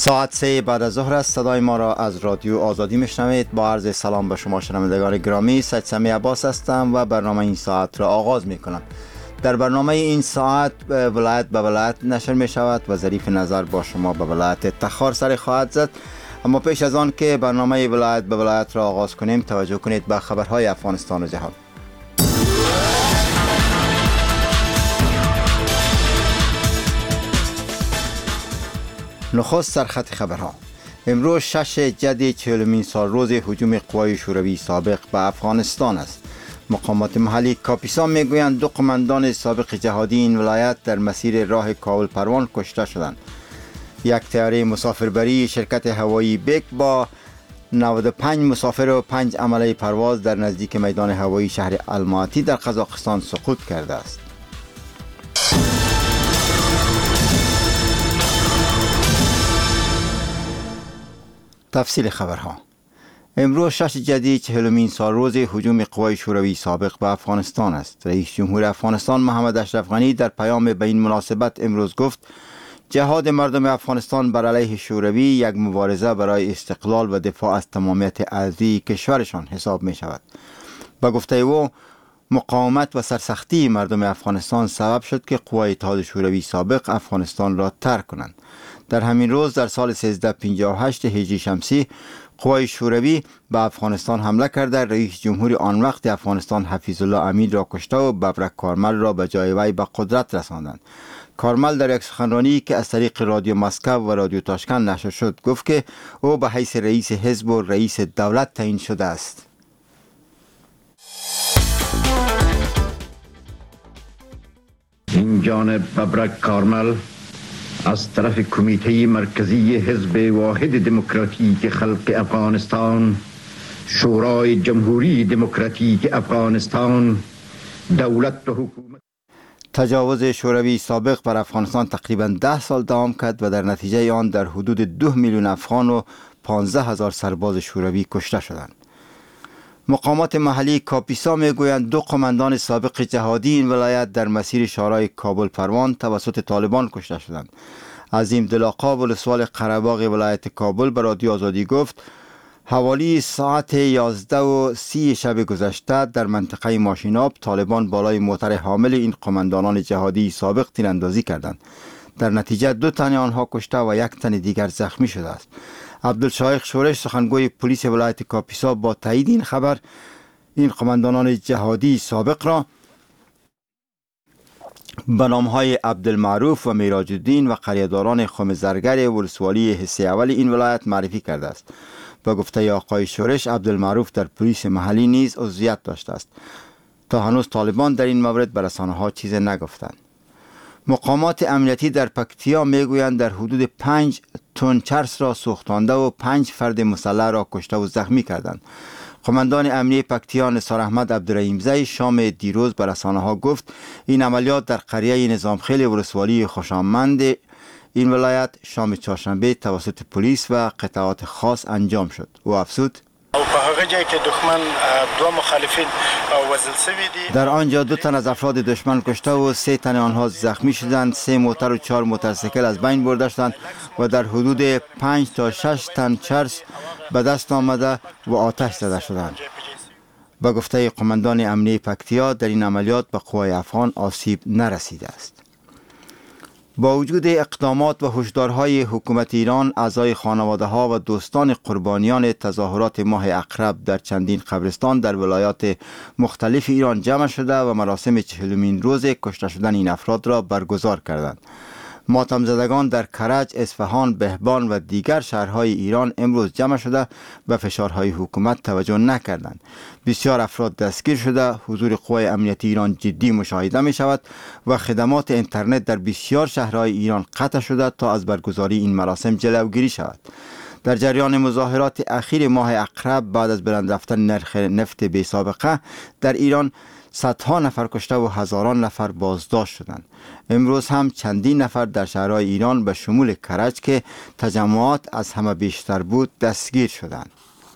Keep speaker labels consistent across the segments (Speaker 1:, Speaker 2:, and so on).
Speaker 1: ساعت 3 بعد از ظهر است. صدای ما را از رادیو آزادی میشنوید. با عرض سلام به شما شنوندگان گرامی، سید سمیع عباس هستم و برنامه این ساعت را آغاز می کنم. در برنامه این ساعت ولایت به ولایت نشر می شود و ظریف نظر با شما به ولایت تخار سر خواهد زد. اما پیش از آن که برنامه ولایت به ولایت را آغاز کنیم، توجه کنید به خبرهای افغانستان و جهان. نخست سرخط خبرها. امروز 6 جدی 40مین سال روز هجوم قوای شوروی سابق به افغانستان است. مقامات محلی کاپیسا میگویند 2 قماندان سابق جهادی این ولایت در مسیر راه کابل پروان کشته شدند. یک طیاره مسافربری شرکت هوایی بیک با 95 مسافر و 5 عمله پرواز در نزدیک میدان هوایی شهر الماتی در قزاقستان سقوط کرده است. تفصیل خبرها. امروز 6 جدی 40مین سال روز هجوم قوای شوروی سابق به افغانستان است. رئیس جمهور افغانستان محمد اشرف غنی در پیام به این مناسبت امروز گفت جهاد مردم افغانستان بر علیه شوروی یک مبارزه برای استقلال و دفاع از تمامیت ارضی کشورشان حساب می شود. با گفته او مقاومت و سرسختی مردم افغانستان سبب شد که قوای اتحاد شوروی سابق افغانستان را ترک کنند. در همین روز در سال 1358 هجری شمسی قوای شوروی به افغانستان حمله کرده رئیس جمهور آن وقت افغانستان حفیظ الله امید را کشته و ببرک کارمل را به جای وی به قدرت رساندند. کارمل در یک سخنرانی که از طریق رادیو مسکو و رادیو تاشکند نشر شد گفت که او به حیث رئیس حزب و رئیس دولت تعیین شده است.
Speaker 2: این جانب ببرک کارمل از طرف کمیته مرکزی حزب واحد دموکراتیک خلق افغانستان، شورای جمهوری دموکراتیک افغانستان، دولت و حکومت.
Speaker 1: تجاوز شوروی سابق بر افغانستان تقریباً 10 سال دوام کرد و در نتیجه آن در حدود 2 میلیون افغان و 15,000 سرباز شوروی کشته شدند. مقامات محلی کاپیسا میگویند 2 قماندان سابق جهادی این ولایت در مسیر شهرهای کابل پروان توسط طالبان کشته شدند. عظیم دلاقا ولسوال قره‌باغ ولایت کابل به رادیو آزادی گفت حوالی ساعت 11:30 شب گذشته در منطقه ماشیناب طالبان بالای موتر حامل این قماندانان جهادی سابق تیراندازی کردند. در نتیجه 2 تن آنها کشته و 1 تن دیگر زخمی شده است. عبدالشایخ شورش سخنگوی پلیس ولایت کاپیسا با تایید این خبر این قماندانان جهادی سابق را به نام‌های عبدالمعروف و میراج الدین و قریه‌داران خمزرگر ولسوالی حصه اول این ولایت معرفی کرده است. با گفته آقای شورش عبدالمعروف در پلیس محلی نیز عضویت داشته است. تا هنوز طالبان در این مورد به رسانه‌ها چیزی نگفتند. مقامات امنیتی در پکتیا میگویند در حدود 5 تن چرس را سوختانده و 5 فرد مسلح را کشته و زخمی کردند. قماندان امنیتی پکتیا نثار احمد عبدالرحیمزی شام دیروز به رسانه‌ها گفت این عملیات در قریه نظامخیل ولسوالی خوشامند این ولایت شام چهارشنبه توسط پلیس و قطعات خاص انجام شد. او افزود
Speaker 3: او په هغه ځای کې دښمن 2 مخالفین وژل شوي دي.
Speaker 1: در آنجا 2 تن از افراد دشمن کشته و 3 تن آنها زخمی شدند. 3 موتر و 4 موتورسیکل از بین برده شدند و در حدود 5 تا 6 تن چرس به دست آمده و آتش زده شدند. با گفته قماندان امنیتی پکتیا در این عملیات به قوای افغان آسیب نرسیده است. با وجود اقدامات و هشدارهای حکومت ایران، اعضای خانواده‌ها و دوستان قربانیان تظاهرات ماه اقرب در چندین قبرستان در ولایات مختلف ایران جمع شده و مراسم 40مین روز کشته شدن این افراد را برگزار کردند. ماتم زدگان در کرج، اصفهان، بهبان و دیگر شهرهای ایران امروز جمع شده و فشارهای حکومت توجه نکردند. بسیار افراد دستگیر شده، حضور قوای امنیتی ایران جدی مشاهده می شود و خدمات اینترنت در بسیار شهرهای ایران قطع شده تا از برگزاری این مراسم جلوگیری شود. در جریان مظاهرات اخیر ماه اقرب بعد از بلند رفتن نرخ نفت بی سابقه در ایران صدها نفر کشته و هزاران نفر بازداشت شدند. امروز هم چندین نفر در شهرهای ایران به شمول کرج که تجمعات از همه بیشتر بود دستگیر شدند.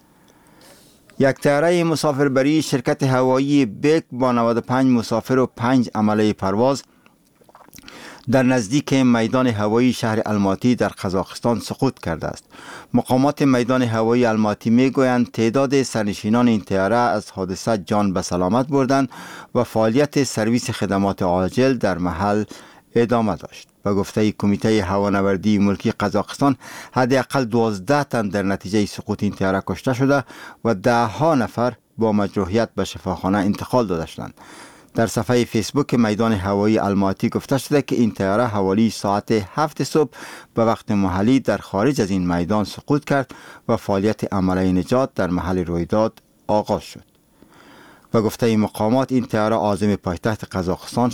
Speaker 1: یک طیاره مسافربری شرکت هوایی بیک با 95 مسافر و 5 عمله پرواز در نزدیک میدان هوایی شهر الماتی در قزاقستان سقوط کرده است. مقامات میدان هوایی الماتی میگویند تعداد سرنشینان این طیاره از حادثه جان به سلامت بردند و فعالیت سرویس خدمات عاجل در محل ادامه داشت. به گفته کمیته هوانوردی ملکی قزاقستان، حداقل 12 تن در نتیجه سقوط این طیاره کشته شده و 10 نفر با مجروحیت به شفاخانه انتقال داده شدند. در صفحه فیسبوک میدان هوایی الماتی گفته شده که این طیاره حوالی ساعت 7 صبح به وقت محلی در خارج از این میدان سقوط کرد و فعالیت عملیه نجات در محل رویداد آغاز شد. به گفته مقامات این طیاره عازم پایتخت قزاقستان